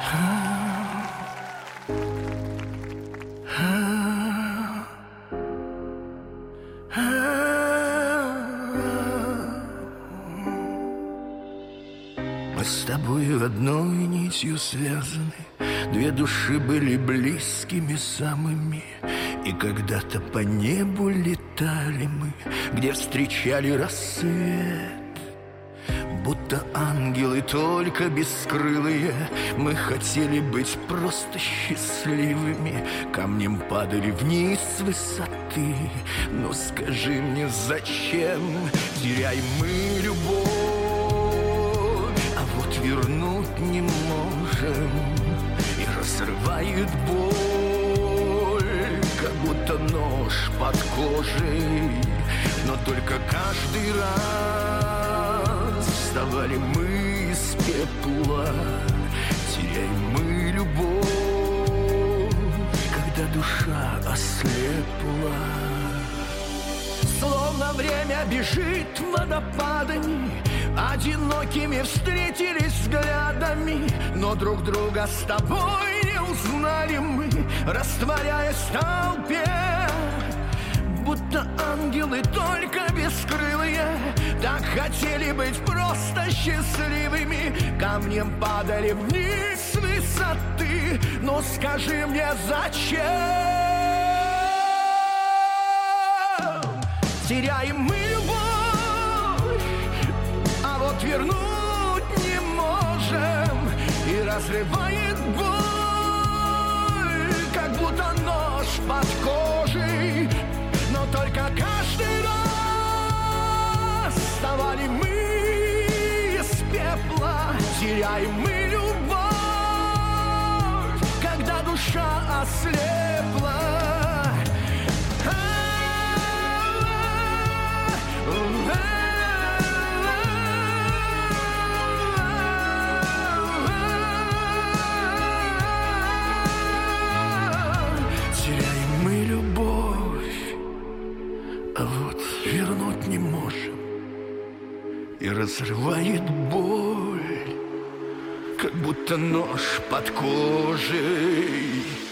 Мы с тобою одной нитью связаны, две души были близкими самыми. И когда-то по небу летали мы, где встречали рассвет. Будто ангелы, только бескрылые, мы хотели быть просто счастливыми. Камнем падали вниз с высоты. Но скажи мне, зачем теряем мы любовь, а вот вернуть не можем, и разрывает боль, как будто нож под кожей. Но только каждый раз вставали мы из пепла, теряем мы любовь, когда душа ослепла. Словно время бежит водопадами, одинокими встретились взглядами, но друг друга с тобой не узнали мы, растворяясь в толпе. Будто ангелы, только бескрылые, так хотели быть просто счастливыми. Камнем падали вниз с высоты. Но скажи мне, зачем теряем мы любовь, а вот вернуть не можем, и разрывает боль, как будто нож под кожей. Но только каждый раз вставали мы из пепла, теряем мы любовь, когда душа ослепла. Теряем мы любовь, а вот вернуть не можем, и разрывает боль, как будто нож под кожей.